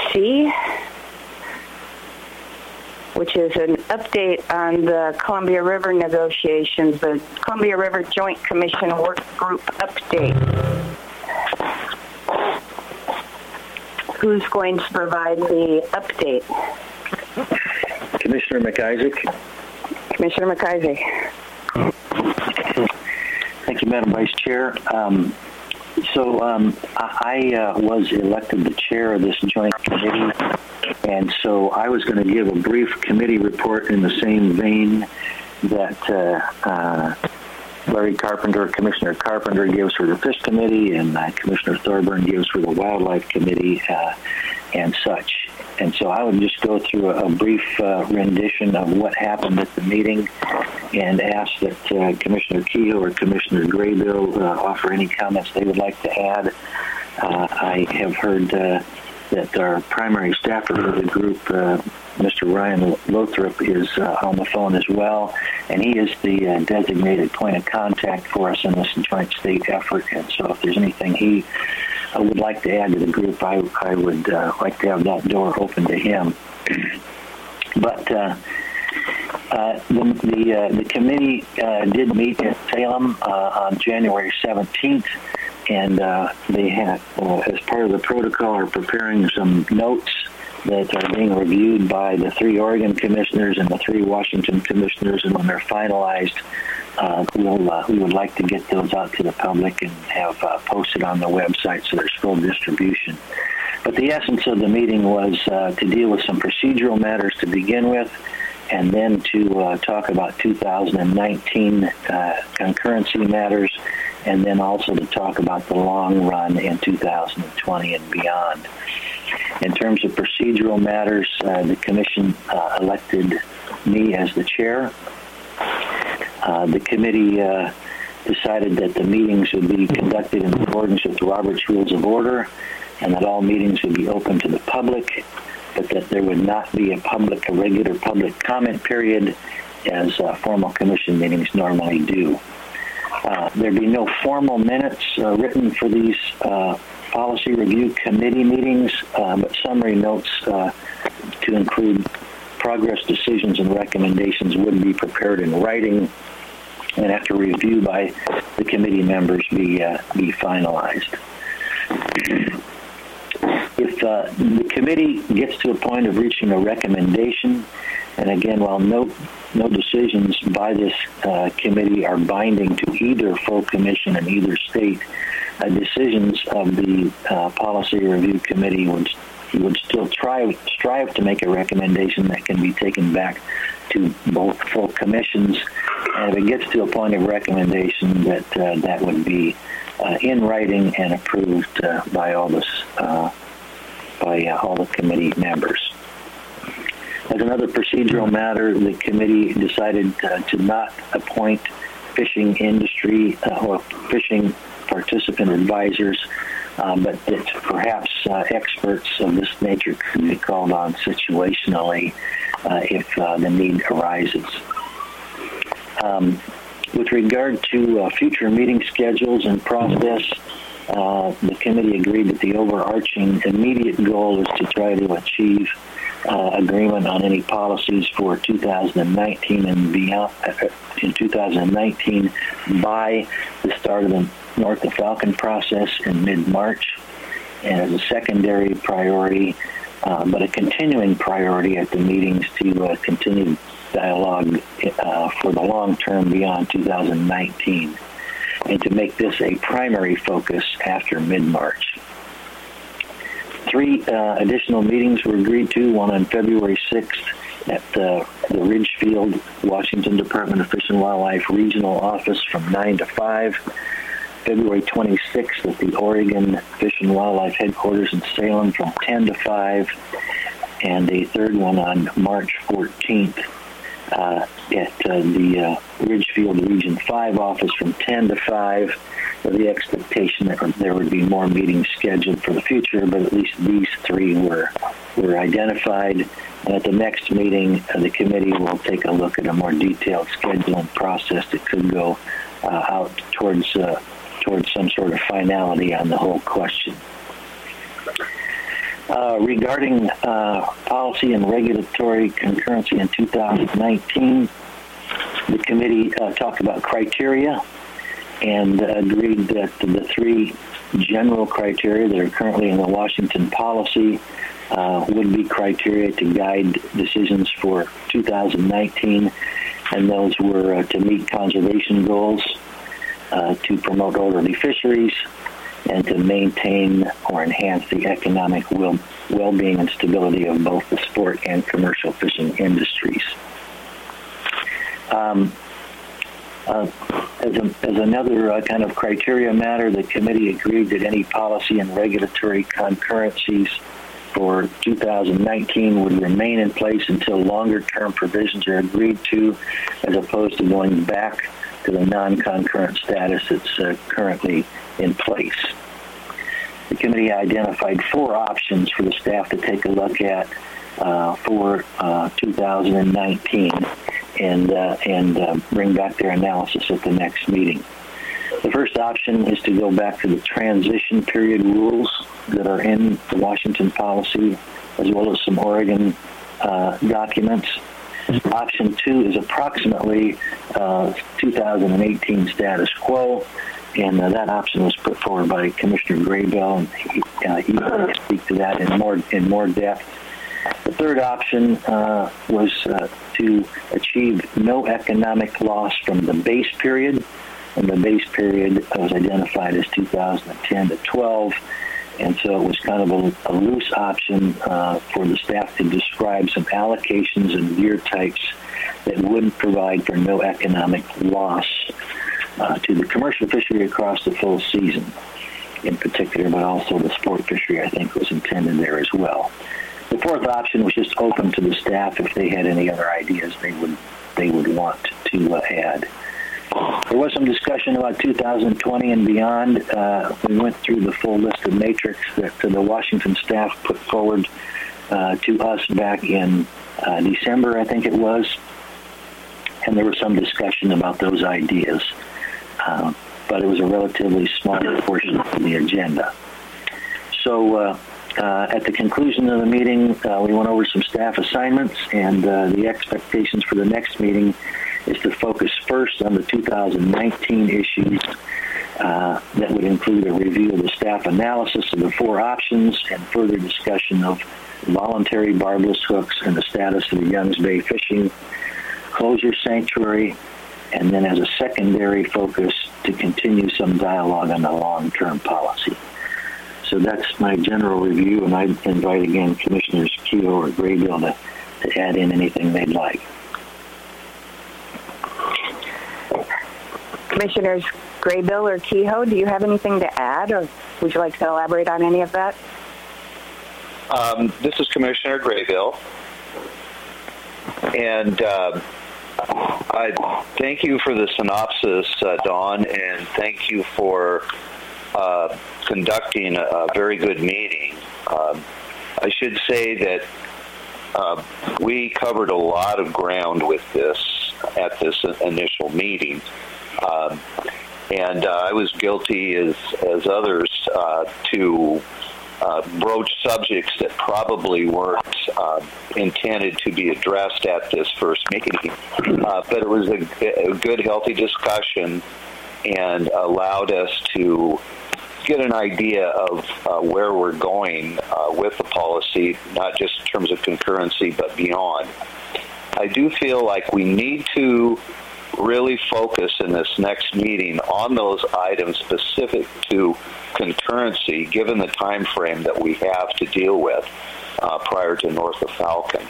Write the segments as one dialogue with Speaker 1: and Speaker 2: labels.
Speaker 1: C, which is an update on the Columbia River negotiations, the Columbia River Joint Commission Work Group update. Who's going to provide the update?
Speaker 2: Commissioner McIsaac.
Speaker 1: Commissioner McIsaac.
Speaker 2: Thank you, Madam Vice Chair. I was elected the chair of this joint committee, and so I was going to give a brief committee report in the same vein that Larry Carpenter, Commissioner Carpenter gives for the Fish Committee, and Commissioner Thorburn gives for the Wildlife Committee, and such. And so I would just go through a brief rendition of what happened at the meeting and ask that Commissioner Kehoe or Commissioner Graybill offer any comments they would like to add. I have heard that our primary staffer of the group, Mr. Ryan Lothrop, is on the phone as well, and he is the designated point of contact for us in this joint state effort. And so if there's anything he would like to add to the group, I would like to have that door open to him. But the committee did meet in Salem on January 17th, and they had, as part of the protocol, are preparing some notes that are being reviewed by the 3 Oregon commissioners and the 3 Washington commissioners, and when they're finalized, we would like to get those out to the public and have posted on the website so there's full distribution. But the essence of the meeting was to deal with some procedural matters to begin with, and then to talk about 2019 concurrency matters, and then also to talk about the long run in 2020 and beyond. In terms of procedural matters, the Commission elected me as the chair. The committee decided that the meetings would be conducted in accordance with Robert's Rules of Order, and that all meetings would be open to the public, but that there would not be a regular public comment period as formal Commission meetings normally do. There'd be no formal minutes written for these Policy Review Committee meetings, but summary notes to include progress decisions and recommendations would be prepared in writing, and after review by the committee members be finalized. If the committee gets to a point of reaching a recommendation, and again, while no decisions by this committee are binding to either full commission in either state, decisions of the Policy Review Committee would still strive to make a recommendation that can be taken back to both full commissions. And if it gets to a point of recommendation, that would be in writing and approved by all the committee members. As another procedural matter, the committee decided to not appoint fishing industry or fishing participant advisors, but that perhaps experts of this nature could be called on situationally if the need arises. With regard to future meeting schedules and process, the committee agreed that the overarching immediate goal is to try to achieve agreement on any policies for 2019 and beyond. In 2019, by the start of the North of Falcon process in mid-March, and as a secondary priority, but a continuing priority at the meetings to continue dialogue for the long term beyond 2019, and to make this a primary focus after mid-March. 3 additional meetings were agreed to, one on February 6th at the Ridgefield, Washington Department of Fish and Wildlife Regional Office from 9 to 5, February 26th at the Oregon Fish and Wildlife Headquarters in Salem from 10 to 5, and a third one on March 14th at the Ridgefield Region 5 office from 10 to 5, with the expectation that there would be more meetings scheduled for the future, but at least these 3 were identified. And at the next meeting, the committee will take a look at a more detailed schedule and process that could go out towards some sort of finality on the whole question. Regarding policy and regulatory concurrency in 2019, the committee talked about criteria and agreed that the three general criteria that are currently in the Washington policy would be criteria to guide decisions for 2019, and those were to meet conservation goals, to promote orderly fisheries, and to maintain or enhance the economic well-being and stability of both the sport and commercial fishing industries. As another kind of criteria matter, the committee agreed that any policy and regulatory concurrencies for 2019 would remain in place until longer-term provisions are agreed to, as opposed to going back to the non-concurrent status that's currently in place. The committee identified 4 options for the staff to take a look at for 2019 and bring back their analysis at the next meeting. The first option is to go back to the transition period rules that are in the Washington policy, as well as some Oregon documents. Option 2 is approximately 2018 status quo, and that option was put forward by Commissioner Graybill, and he can speak to that in more depth. The third option was to achieve no economic loss from the base period, and the base period was identified as 2010 to 12, and so it was kind of a loose option for the staff to describe some allocations and year types that would provide for no economic loss to the commercial fishery across the full season in particular, but also the sport fishery, I think, was intended there as well. The fourth option was just open to the staff if they had any other ideas they would want to add. There was some discussion about 2020 and beyond. We went through the full list of matrix that the Washington staff put forward to us back in December, I think it was, and there was some discussion about those ideas, but it was a relatively small portion of the agenda. So at the conclusion of the meeting, we went over some staff assignments, and the expectations for the next meeting is to focus first on the 2019 issues that would include a review of the staff analysis of the 4 options and further discussion of voluntary barbless hooks and the status of the Youngs Bay fishing closure sanctuary, and then as a secondary focus to continue some dialogue on the long-term policy. So that's my general review, and I invite again Commissioners Kehoe or Graybill to add in anything they'd like.
Speaker 1: Commissioners Graybill or Kehoe, do you have anything to add, or would you like to elaborate on any of that?
Speaker 3: This is Commissioner Graybill, and I thank you for the synopsis, Dawn, and thank you for conducting a very good meeting. I should say that we covered a lot of ground with this at this initial meeting. And I was guilty, as others, to broach subjects that probably weren't intended to be addressed at this first meeting. But it was a good, healthy discussion and allowed us to get an idea of where we're going with the policy, not just in terms of concurrency, but beyond. I do feel like we need to really focus in this next meeting on those items specific to concurrency, given the time frame that we have to deal with prior to north of Falcon.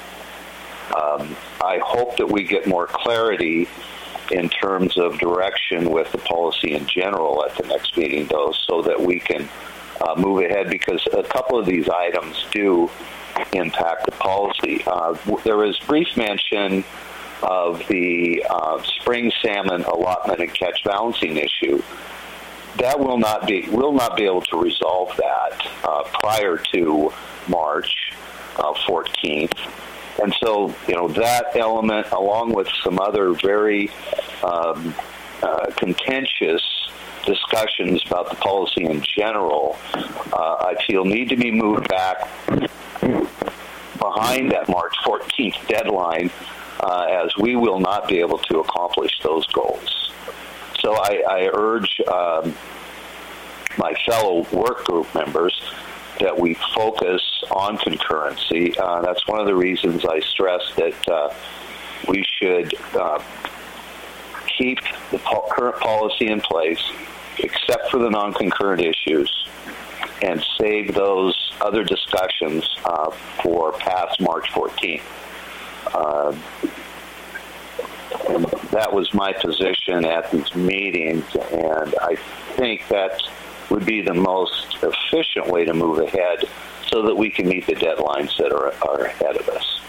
Speaker 3: I hope that we get more clarity in terms of direction with the policy in general at the next meeting, though, so that we can move ahead, because a couple of these items do impact the policy. There was brief mention of the spring salmon allotment and catch balancing issue. That will not be able to resolve that prior to March 14th. And so, that element, along with some other very contentious discussions about the policy in general, I feel need to be moved back behind that March 14th deadline, as we will not be able to accomplish those goals. So I urge my fellow work group members that we focus on concurrency. That's one of the reasons I stress that we should keep the current policy in place, except for the non-concurrent issues, and save those other discussions for past March 14th. And that was my position at these meetings, and I think that would be the most efficient way to move ahead so that we can meet the deadlines that are ahead of us.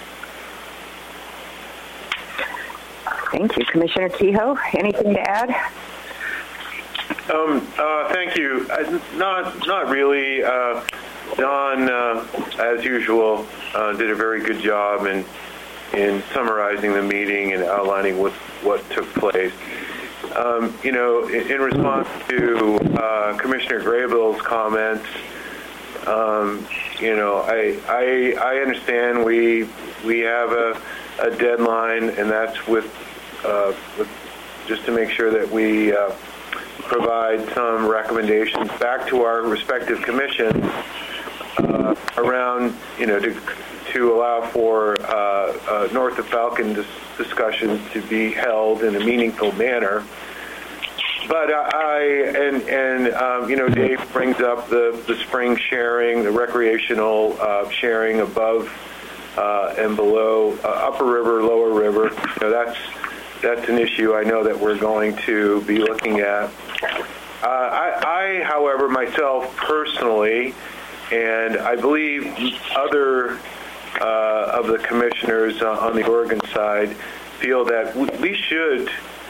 Speaker 1: Thank you. Commissioner Kehoe, anything to add?
Speaker 4: Thank you. Not really. Don, as usual, did a very good job in summarizing the meeting and outlining what took place. In response to Commissioner Graybill's comments, I understand we have a deadline, and that's with just to make sure that we provide some recommendations back to our respective commissions around, to allow for north of Falcon discussions to be held in a meaningful manner. But Dave brings up the spring sharing, the recreational sharing above and below upper river, lower river. That's an issue I know that we're going to be looking at. I, however, myself personally, and I believe other of the commissioners on the Oregon side feel that we should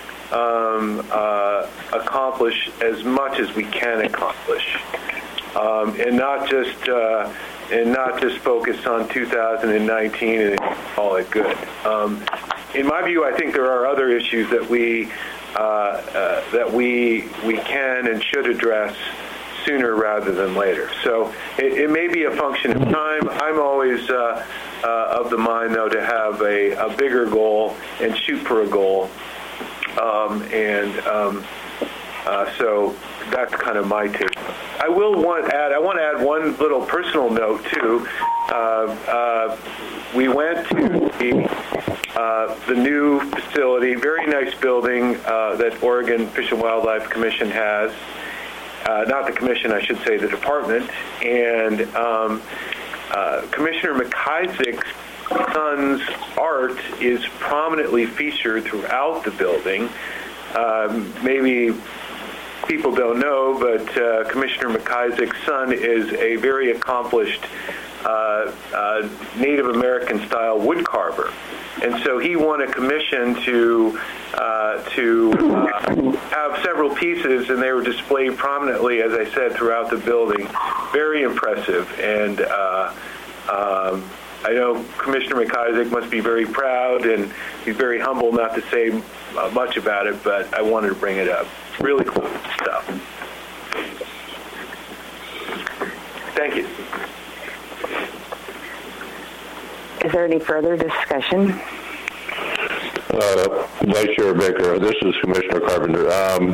Speaker 4: accomplish as much as we can accomplish, and not just focus on 2019 and call it good. In my view, I think there are other issues that we can and should address sooner rather than later. So it may be a function of time. I'm always of the mind, though, to have a bigger goal and shoot for a goal. So that's kind of my take. I want to add one little personal note too. We went to the new facility, very nice building that Oregon Fish and Wildlife Commission has. Not the commission, I should say, the department. And Commissioner McIsaac's son's art is prominently featured throughout the building. Maybe people don't know, but Commissioner McIsaac's son is a very accomplished Native American-style wood carver. And so he won a commission to have several pieces, and they were displayed prominently, as I said, throughout the building. Very impressive. And I know Commissioner McIsaac must be very proud, and he's very humble not to say much about it, but I wanted to bring it up. Really cool stuff. Thank you.
Speaker 1: Is there any further discussion?
Speaker 5: Vice Chair Baker, this is Commissioner Carpenter.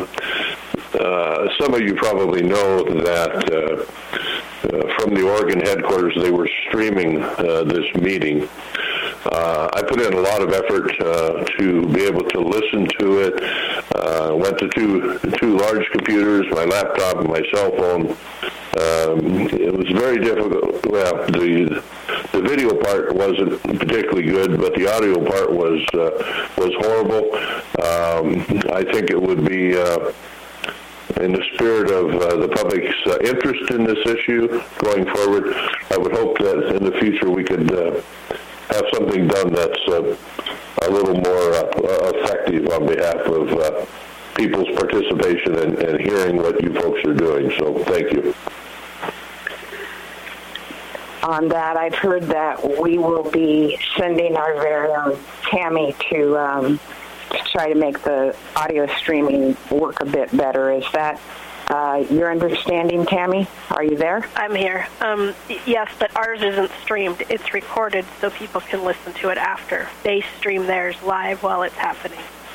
Speaker 5: Some of you probably know that from the Oregon headquarters, they were streaming this meeting. I put in a lot of effort to be able to listen to it. Went to two large computers, my laptop and my cell phone. It was very difficult. Well, the video part wasn't particularly good, but the audio part was horrible. I think it would be in the spirit of the public's interest in this issue going forward. I would hope that in the future we could have something done that's a little more effective on behalf of people's participation and hearing what you folks are doing. So thank you.
Speaker 1: On that, I've heard that we will be sending our very own Tammy to try to make the audio streaming work a bit better. Is that your understanding, Tammy? Are you there?
Speaker 6: I'm here. Yes, but ours isn't streamed. It's recorded so people can listen to it after. They stream theirs live while it's happening.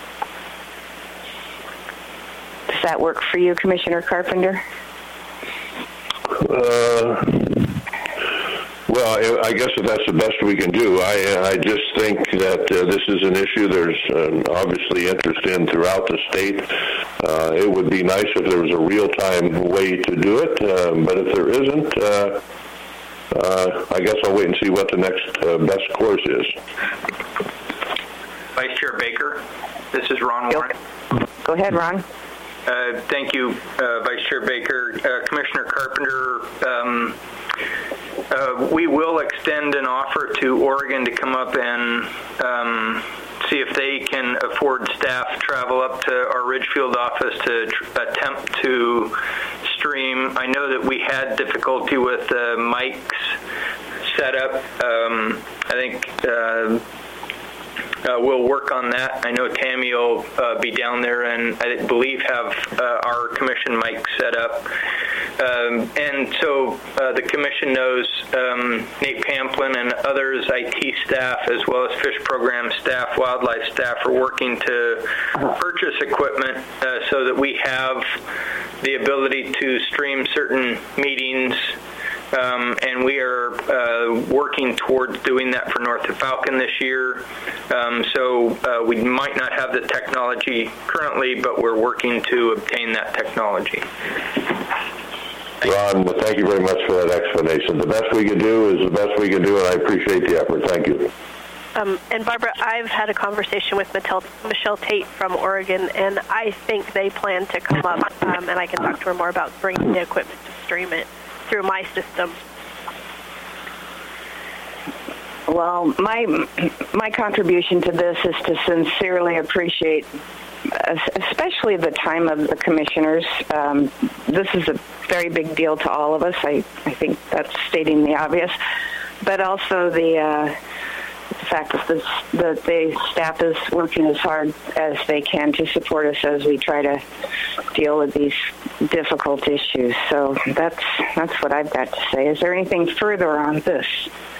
Speaker 1: Does that work for you, Commissioner Carpenter?
Speaker 5: Well, I guess that's the best we can do. I just think that this is an issue there's obviously interest in throughout the state. It would be nice if there was a real-time way to do it, but if there isn't, I guess I'll wait and see what the next best course is.
Speaker 7: Vice Chair Baker, this is Ron Warren.
Speaker 1: Go ahead, Ron.
Speaker 7: Thank you, Vice Chair Baker. Commissioner Carpenter, we will extend an offer to Oregon to come up and see if they can afford staff travel up to our Ridgefield office to attempt to stream. I know that we had difficulty with Mike's setup. I think we'll work on that. I know Tammy will be down there and I believe have our commission mic set up. And so the commission knows Nate Pamplin and others, IT staff, as well as fish program staff, wildlife staff, are working to purchase equipment so that we have the ability to stream certain meetings. And we are working towards doing that for North of Falcon this year. So we might not have the technology currently, but we're working to obtain that technology.
Speaker 5: Ron, well, thank you very much for that explanation. The best we can do is the best we can do, and I appreciate the effort. Thank you.
Speaker 6: And Barbara, I've had a conversation with Michelle Tate from Oregon, and I think they plan to come up, and I can talk to her more about bringing the equipment to stream it through my system.
Speaker 1: Well, my contribution to this is to sincerely appreciate, especially the time of the commissioners. This is a very big deal to all of us. I think that's stating the obvious, but also the fact that the staff is working as hard as they can to support us as we try to deal with these difficult issues. So that's what I've got to say. Is there anything further on this?